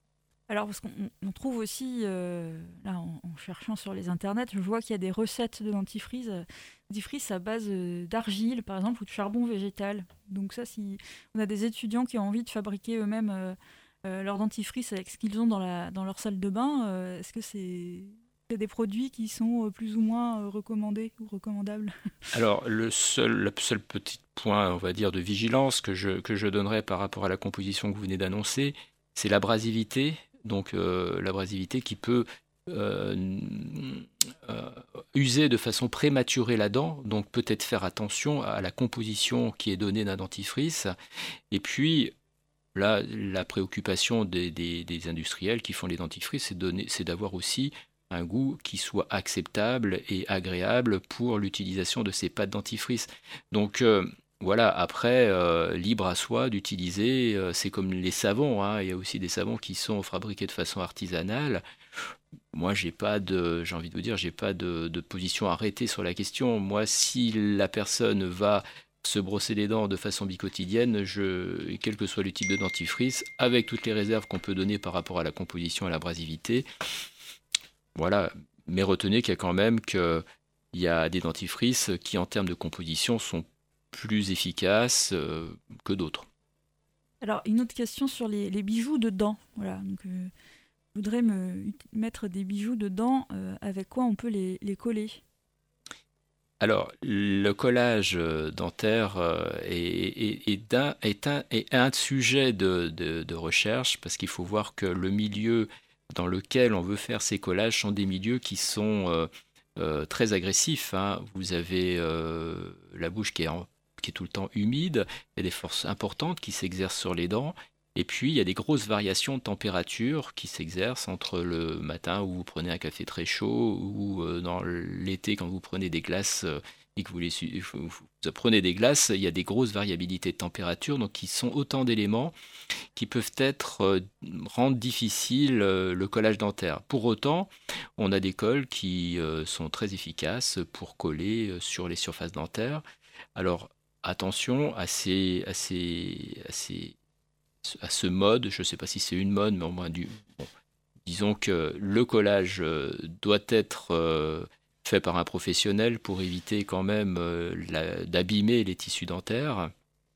Alors, parce qu'on trouve aussi, là, en cherchant sur les internets, je vois qu'il y a des recettes de dentifrice à base d'argile, par exemple, ou de charbon végétal. Donc ça, si on a des étudiants qui ont envie de fabriquer eux-mêmes leur dentifrice avec ce qu'ils ont dans leur salle de bain, est-ce que c'est des produits qui sont plus ou moins recommandés ou recommandables? Alors, le seul petit point, on va dire, de vigilance que je donnerais par rapport à la composition que vous venez d'annoncer, c'est l'abrasivité. Donc, l'abrasivité qui peut euh, euh, user de façon prématurée la dent. Donc, peut-être faire attention à la composition qui est donnée d'un dentifrice. Et puis, là, la préoccupation des industriels qui font les dentifrices, c'est d'avoir aussi un goût qui soit acceptable et agréable pour l'utilisation de ces pâtes dentifrice. Donc voilà, après, libre à soi d'utiliser, c'est comme les savons, hein, il y a aussi des savons qui sont fabriqués de façon artisanale. Moi, j'ai envie de vous dire, j'ai pas de position arrêtée sur la question. Moi, si la personne va se brosser les dents de façon bicotidienne, quel que soit le type de dentifrice, avec toutes les réserves qu'on peut donner par rapport à la composition et à l'abrasivité, voilà. Mais retenez qu'il y a quand même il y a des dentifrices qui, en termes de composition, sont plus efficaces que d'autres. Alors, une autre question sur les bijoux de dents. Voilà, donc je voudrais mettre des bijoux dedans. Avec quoi on peut les coller? Alors, le collage dentaire est un sujet de recherche parce qu'il faut voir que le milieu dans lequel on veut faire ces collages sont des milieux qui sont très agressifs, hein. Vous avez la bouche qui est tout le temps humide, il y a des forces importantes qui s'exercent sur les dents. Et puis, il y a des grosses variations de température qui s'exercent entre le matin où vous prenez un café très chaud ou dans l'été quand vous prenez des glaces et que vous prenez des glaces, il y a des grosses variabilités de température, donc qui sont autant d'éléments qui peuvent rendre difficile le collage dentaire. Pour autant, on a des colles qui sont très efficaces pour coller sur les surfaces dentaires. Alors, attention à ce mode, je ne sais pas si c'est une mode, mais au moins disons que le collage doit être fait par un professionnel pour éviter quand même d'abîmer les tissus dentaires.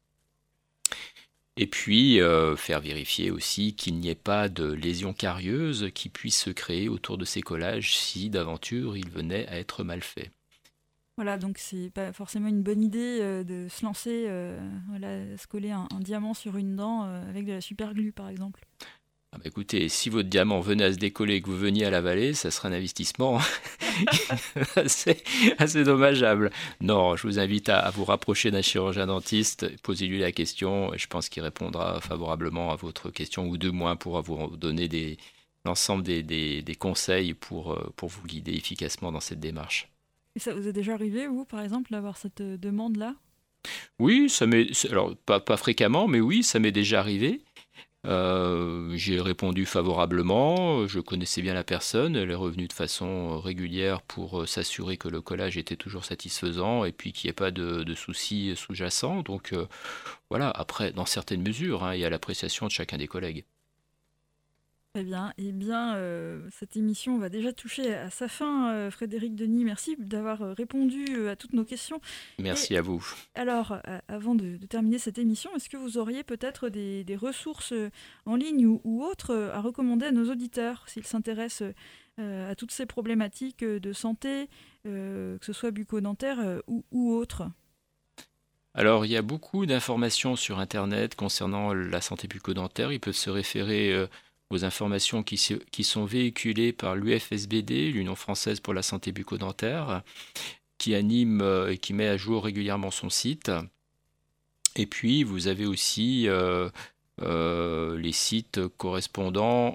Et puis faire vérifier aussi qu'il n'y ait pas de lésions carieuses qui puissent se créer autour de ces collages si d'aventure ils venaient à être mal faits. Voilà, donc c'est pas forcément une bonne idée de se lancer, voilà, se coller un diamant sur une dent avec de la super glue, par exemple. Ah bah écoutez, si votre diamant venait à se décoller et que vous veniez à l'avaler, ça serait un investissement assez, assez dommageable. Non, je vous invite à vous rapprocher d'un chirurgien dentiste, posez-lui la question et je pense qu'il répondra favorablement à votre question ou deux moins pourra vous donner l'ensemble des conseils pour vous guider efficacement dans cette démarche. Et ça vous est déjà arrivé, vous, par exemple, d'avoir cette demande-là? Oui, alors pas fréquemment, mais oui, ça m'est déjà arrivé. J'ai répondu favorablement, je connaissais bien la personne, elle est revenue de façon régulière pour s'assurer que le collage était toujours satisfaisant et puis qu'il n'y ait pas de soucis sous-jacents. Donc voilà, après, dans certaines mesures, hein, il y a l'appréciation de chacun des collègues. Très bien. Eh bien, cette émission va déjà toucher à sa fin. Frédéric Denis, merci d'avoir répondu à toutes nos questions. Et Merci à vous. alors, avant de terminer cette émission, est-ce que vous auriez peut-être des ressources en ligne ou autres à recommander à nos auditeurs s'ils s'intéressent à toutes ces problématiques de santé, que ce soit bucco-dentaire ou autres? Alors, il y a beaucoup d'informations sur Internet concernant la santé bucco-dentaire. Ils peuvent se référer aux informations qui sont véhiculées par l'UFSBD, l'Union française pour la santé bucco-dentaire, qui anime et qui met à jour régulièrement son site. Et puis, vous avez aussi les sites correspondant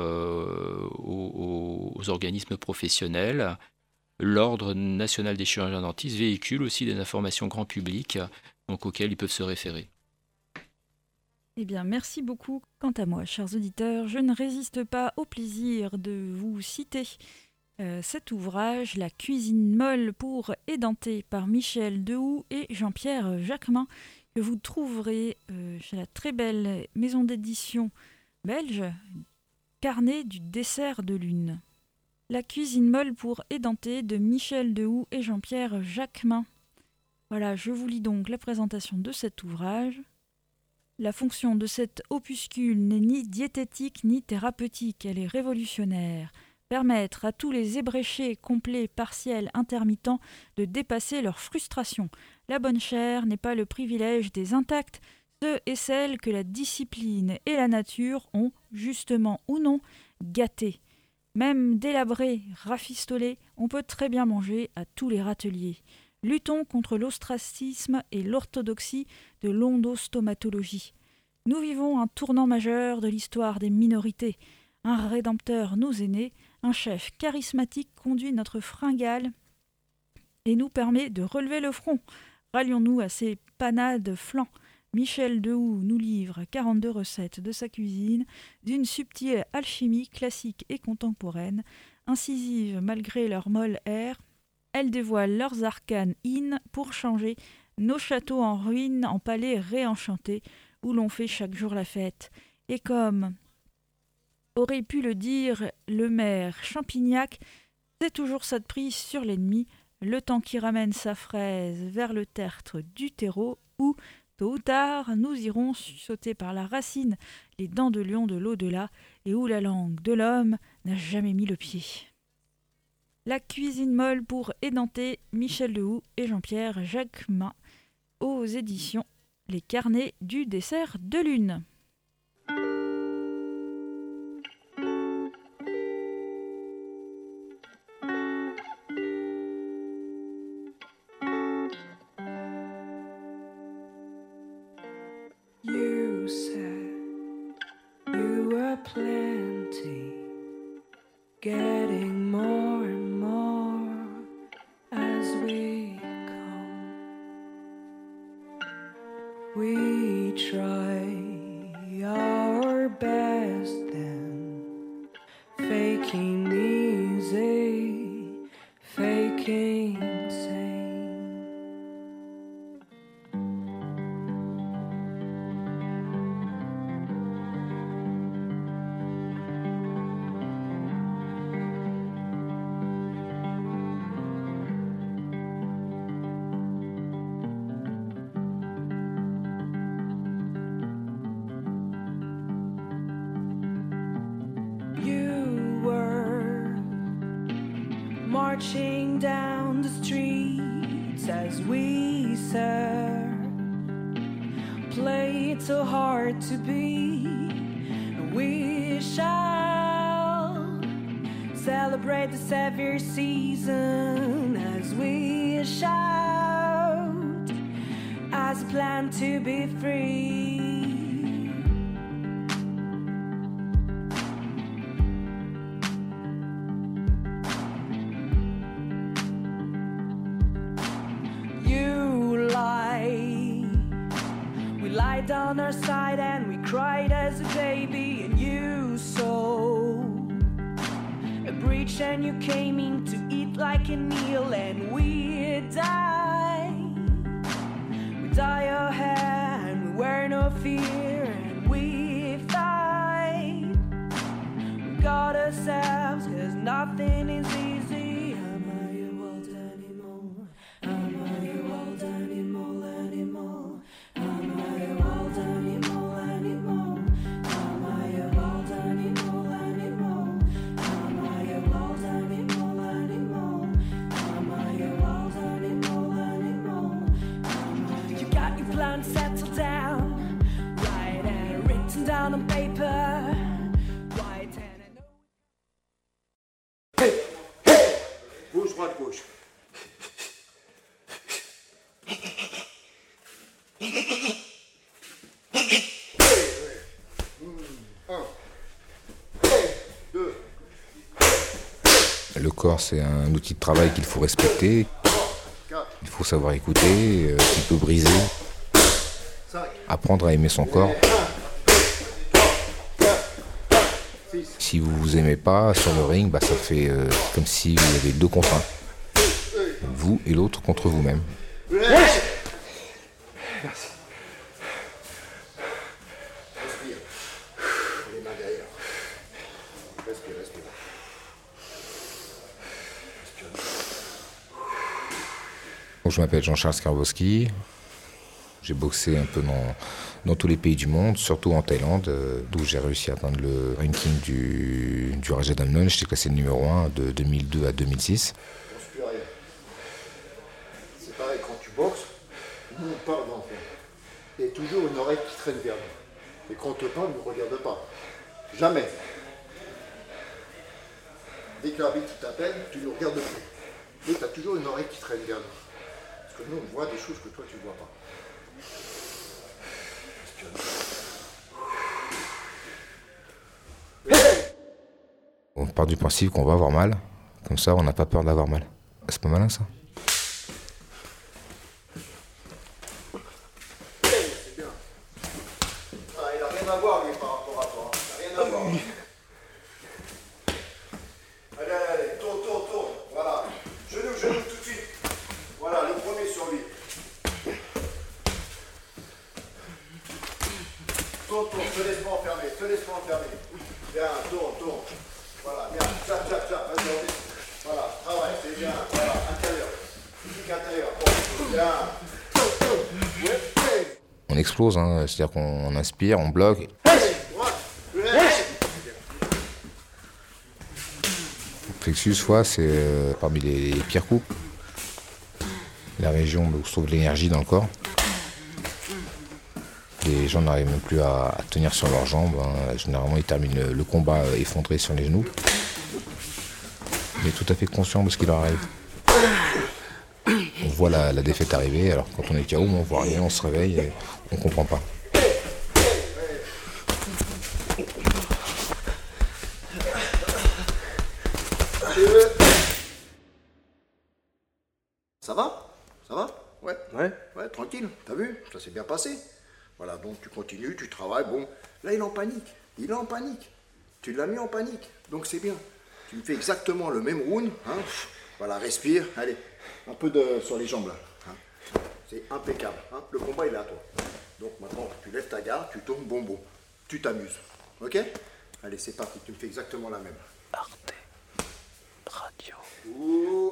aux organismes professionnels. L'Ordre national des chirurgiens dentistes véhicule aussi des informations grand public donc auxquelles ils peuvent se référer. Eh bien, merci beaucoup. Quant à moi, chers auditeurs, je ne résiste pas au plaisir de vous citer cet ouvrage, La cuisine molle pour édenter par Michel Dehoux et Jean-Pierre Jacquemin, que vous trouverez chez la très belle maison d'édition belge, Carnet du dessert de lune. La cuisine molle pour édenter de Michel Dehoux et Jean-Pierre Jacquemin. Voilà, je vous lis donc la présentation de cet ouvrage. La fonction de cet opuscule n'est ni diététique ni thérapeutique, elle est révolutionnaire. Permettre à tous les ébréchés, complets, partiels, intermittents de dépasser leur frustration. La bonne chère n'est pas le privilège des intacts, ceux et celles que la discipline et la nature ont, justement ou non, gâtés. Même délabrés, rafistolés, on peut très bien manger à tous les râteliers. Luttons contre l'ostracisme et l'orthodoxie de l'ondostomatologie. Nous vivons un tournant majeur de l'histoire des minorités. Un rédempteur nous est né, un chef charismatique conduit notre fringale et nous permet de relever le front. Rallions-nous à ces panades flancs. Michel Dehoux nous livre 42 recettes de sa cuisine, d'une subtile alchimie classique et contemporaine, incisives malgré leur molle air. Elles dévoilent leurs arcanes pour changer nos châteaux en ruines en palais réenchantés où l'on fait chaque jour la fête. Et comme aurait pu le dire le maire Champignac, c'est toujours ça de prise sur l'ennemi, le temps qui ramène sa fraise vers le tertre du terreau où, tôt ou tard, nous irons sauter par la racine les dents de lion de l'au-delà et où la langue de l'homme n'a jamais mis le pied. La cuisine molle pour édenter, Michel Dehoux et Jean-Pierre Jacquemin, aux éditions Les Carnets du dessert de lune. You said you were plenty, getting more and more as we come. We try our best then, faking easy, faking sane. Marching down the streets as we serve, played so hard to be. We shall celebrate the Savior season as we shout, as a plan to be free. On our side and we cried as a baby, and you saw a breach and you came in to eat like a meal, and we died our hair and we wear no fear, and we fight, we got ourselves, cause nothing is easy. Am I your world anymore? Am I your world anymore? Am I your world anymore? Am I your world anymore? Am I your world anymore? Am I your world anymore? You got your plan settled down, right, and written down on paper. White and Hey, hey, gauche, droite, gauche. Le corps, c'est un outil de travail qu'il faut respecter. Il faut savoir écouter, qui peut briser. Apprendre à aimer son corps. Si vous vous aimez pas sur le ring, ça fait comme si vous avez deux contre un. Vous et l'autre contre vous-même. Merci. Les mains derrière. respire, respire. Donc, je m'appelle Jean-Charles Skarbowski. J'ai boxé un peu dans tous les pays du monde, surtout en Thaïlande, d'où j'ai réussi à atteindre le ranking du Rajadamnern. J'étais classé numéro 1 de 2002 à 2006. On se plus rien. C'est pareil, quand tu boxes, nous on parle d'enfant. Il y a toujours une oreille qui traîne vers nous. Et quand on te parle, ne regarde pas. Jamais. Dès que l'arbitre t'appelle, tu ne regardes plus. Mais tu as toujours une oreille qui traîne vers nous. Parce que nous, on voit des choses que toi, tu ne vois pas. On part du principe qu'on va avoir mal, comme ça on n'a pas peur d'avoir mal. C'est pas malin ça? C'est bien. Ah, il n'a rien à voir lui par rapport à toi. Il n'a rien à voir. Allez, allez, allez, tourne, tourne, tourne. Voilà. Genou, genou tout de suite. Voilà, le premier sur lui. Tourne, tourne, te laisse pas enfermer, te laisse pas enfermer. Bien, tourne, tourne. Voilà, bien, tchap, tchap, tchap, vas-y, on descend. Voilà, travail, c'est bien, voilà, intérieur. Physique intérieur, bon, bien. Ouais, On explose, hein, c'est-à-dire qu'on inspire, on bloque. Plexus, fois, c'est parmi les pires coups. La région où se trouve l'énergie dans le corps. Les gens n'arrivent même plus à tenir sur leurs jambes. Hein. Généralement, ils terminent le combat effondré sur les genoux. Mais tout à fait conscient de ce qui leur arrive. On voit la défaite arriver, alors quand on est KO, on voit rien, on se réveille et on comprend pas. Ça va? Ça va? Ouais. Ouais. Ouais, tranquille. T'as vu? Ça s'est bien passé. Voilà, donc tu continues, tu travailles. Bon, là, il est en panique. Il est en panique. Tu l'as mis en panique. Donc c'est bien. Tu me fais exactement le même round. Hein. Voilà, respire. Allez, un peu sur les jambes là. Hein. C'est impeccable. Hein. Le combat, il est à toi. Donc maintenant, tu lèves ta garde, tu tournes bonbon. Tu t'amuses. Ok? Allez, c'est parti. Tu me fais exactement la même. Arte Radio. Ouh.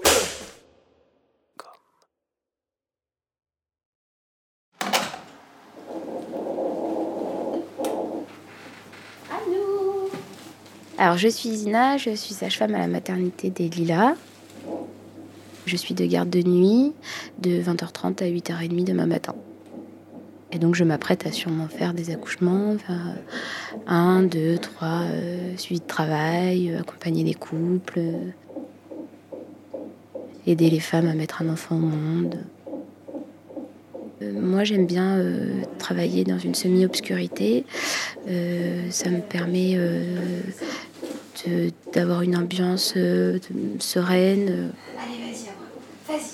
Alors, je suis Zina, je suis sage-femme à la maternité des Lilas. Je suis de garde de nuit de 20h30 à 8h30 demain matin. Et donc, je m'apprête à sûrement faire des accouchements, faire 1, 2, 3 suivis de travail, accompagner les couples, aider les femmes à mettre un enfant au monde. Moi, j'aime bien travailler dans une semi-obscurité. Ça me permet d'avoir une ambiance sereine. Allez, vas-y, Awa. Vas-y.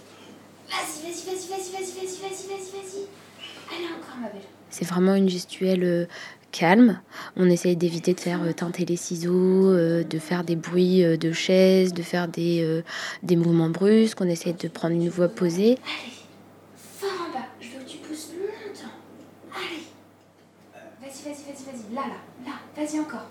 Vas-y. Allez, encore, ma belle. C'est vraiment une gestuelle calme. On essaye d'éviter de faire teinter les ciseaux, de faire des bruits de chaises, de faire des mouvements brusques. On essaye de prendre une voix posée. Allez, fort en bas. Je veux que tu pousses longtemps. Allez. Vas-y. Là. Vas-y, encore.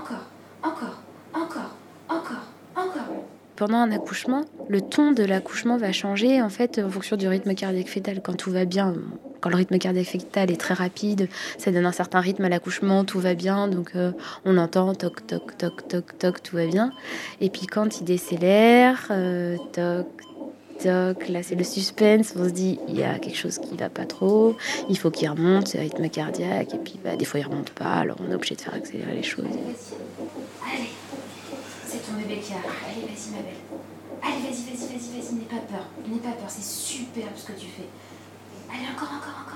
Pendant un accouchement, le ton de l'accouchement va changer en fait en fonction du rythme cardiaque fœtal. Quand tout va bien, quand le rythme cardiaque fœtal est très rapide, ça donne un certain rythme à l'accouchement, tout va bien, donc on entend toc toc toc toc toc, tout va bien. Et puis quand il décélère, toc toc, là c'est le suspense, on se dit il y a quelque chose qui va pas trop, il faut qu'il remonte, c'est le rythme cardiaque, et puis des fois il remonte pas, alors on est obligé de faire accélérer les choses. Allez, c'est ton bébé qui arrive. Allez, vas-y, ma belle. Allez, vas-y, n'aie pas peur, c'est superbe ce que tu fais. Allez, encore.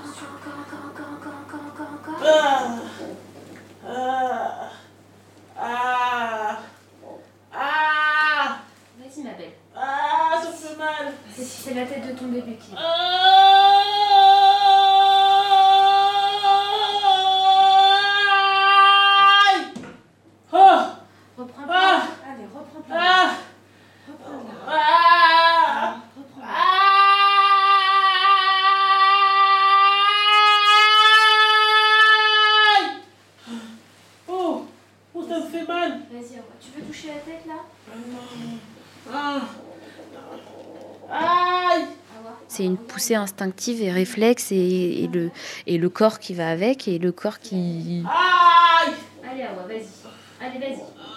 Vas-y, ma belle. Ça fait mal. C'est la tête de ton bébé qui... Reprends pas. Allez, reprends pas. Reprends là. Reprends là. Oh. ça me fait mal. Vas-y, Awa. Tu veux toucher la tête là? Aïe. Awa. C'est une poussée instinctive et réflexe et le corps qui va avec et le corps qui... Aïe. Allez, Awa, vas-y. Allez, vas-y.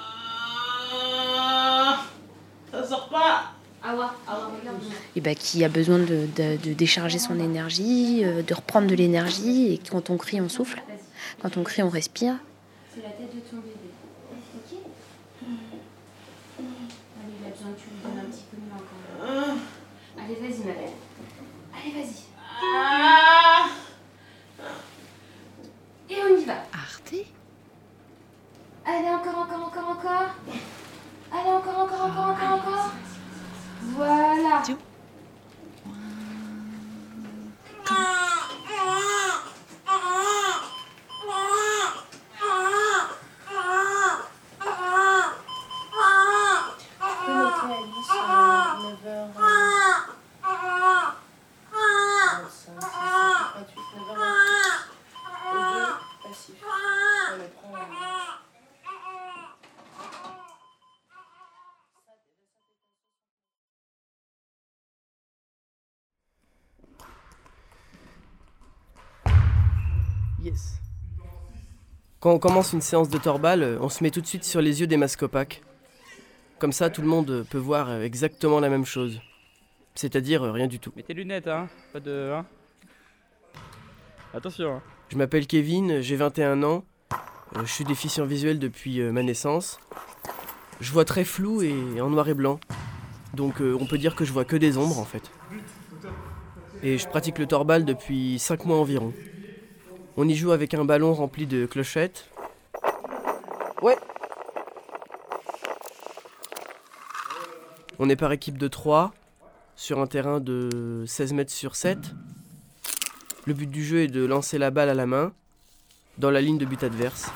Ça sort pas. Awa, regarde-moi. Et qui a besoin de décharger son énergie, de reprendre de l'énergie. Et quand on crie, on souffle. Vas-y. Quand on crie, on respire. C'est la tête de ton bébé. Ok? Allez, il a besoin que tu lui donnes un petit peu de main quand même. Allez, vas-y, ma belle. Allez, vas-y. Et on y va. Arte. Allez, encore. Allez, encore. Voilà. Yes. Quand on commence une séance de torbal, on se met tout de suite sur les yeux des masques opaques. Comme ça, tout le monde peut voir exactement la même chose. C'est-à-dire rien du tout. Mets tes lunettes, hein. Pas de... Hein. Attention. Hein. Je m'appelle Kevin, j'ai 21 ans. Je suis déficient visuel depuis ma naissance. Je vois très flou et en noir et blanc. Donc on peut dire que je vois que des ombres en fait. Et je pratique le torbal depuis 5 mois environ. On y joue avec un ballon rempli de clochettes. Ouais. On est par équipe de 3, sur un terrain de 16 mètres sur 7. Le but du jeu est de lancer la balle à la main, dans la ligne de but adverse.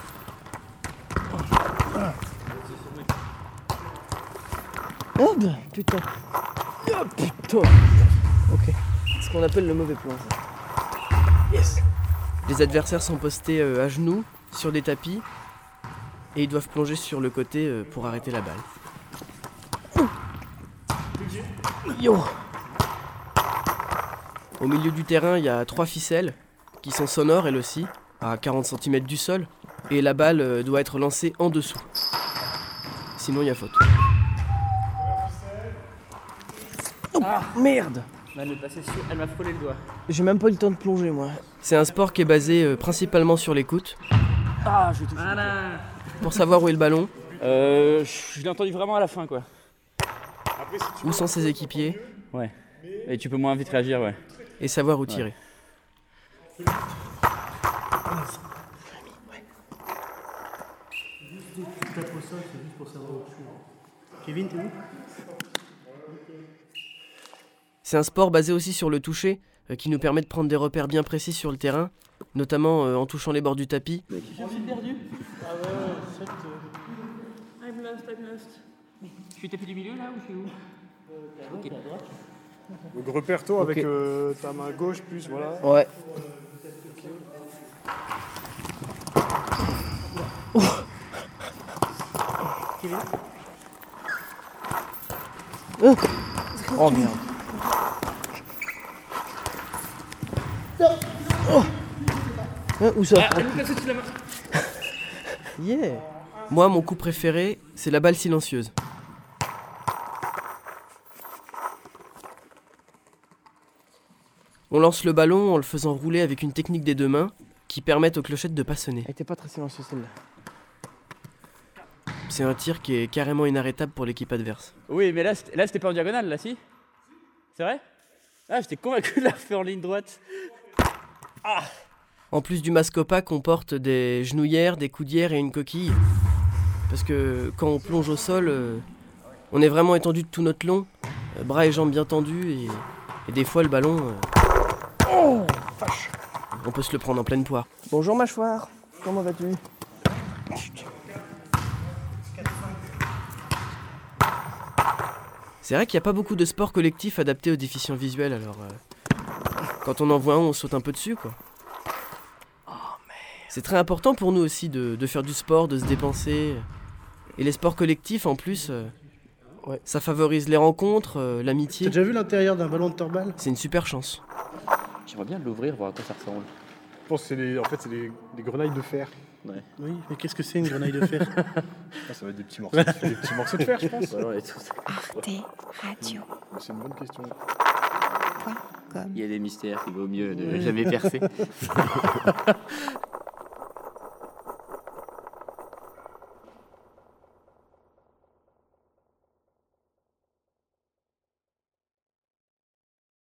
Oh putain. Oh putain. Ok. C'est ce qu'on appelle le mauvais plan. Ça. Yes. Les adversaires sont postés à genoux sur des tapis et ils doivent plonger sur le côté pour arrêter la balle. Yo. Au milieu du terrain, il y a 3 ficelles qui sont sonores elles aussi, à 40 cm du sol, et la balle doit être lancée en dessous. Sinon, il y a faute. Oh, merde! Elle m'a frôlé le doigt. J'ai même pas eu le temps de plonger, moi. C'est un sport qui est basé principalement sur l'écoute. Ah, je vais toucher. Pour savoir où est le ballon. Je l'ai entendu vraiment à la fin, quoi. Où sont ses équipiers. Ouais. Et tu peux moins vite réagir, ouais. Et savoir où tirer. Tu tapes au sol, c'est juste pour savoir où tu es. Kevin, t'es où? C'est un sport basé aussi sur le toucher, qui nous permet de prendre des repères bien précis sur le terrain, notamment en touchant les bords du tapis. Je suis perdu. Ah ouais, 7. I'm lost. Je suis tapis du milieu là ou je suis où? Ok. Donc repère-toi avec ta main gauche plus, voilà. Ouais. Oh. Oh merde. Oh. Où ça? Yeah. Moi, mon coup préféré, c'est la balle silencieuse. On lance le ballon en le faisant rouler avec une technique des 2 mains qui permettent aux clochettes de pas sonner. Elle était pas très silencieuse celle-là. C'est un tir qui est carrément inarrêtable pour l'équipe adverse. Oui, mais là c'était pas en diagonale, là, si? C'est vrai? Ah, j'étais convaincu de la faire en ligne droite. Ah. En plus du masque opaque, on porte des genouillères, des coudières et une coquille. Parce que quand on plonge au sol, on est vraiment étendu de tout notre long, bras et jambes bien tendus, et des fois le ballon... Oh, vache. On peut se le prendre en pleine poire. Bonjour mâchoire, comment vas-tu? C'est vrai qu'il n'y a pas beaucoup de sports collectifs adaptés aux déficients visuels, alors... quand on en voit un, on saute un peu dessus, quoi. Oh C'est très important pour nous aussi de faire du sport, de se dépenser. Et les sports collectifs, en plus, ça favorise les rencontres, l'amitié. T'as déjà vu l'intérieur d'un ballon de torbal ? C'est une super chance. J'aimerais bien l'ouvrir, voir à quoi ça ressemble. Je pense que c'est des grenailles de fer. Ouais. Oui, mais qu'est-ce que c'est une grenaille de fer ? Ça va être des petits morceaux de fer, je pense. Arte Radio. C'est une bonne question. Il y a des mystères qu'il vaut mieux ne jamais percer.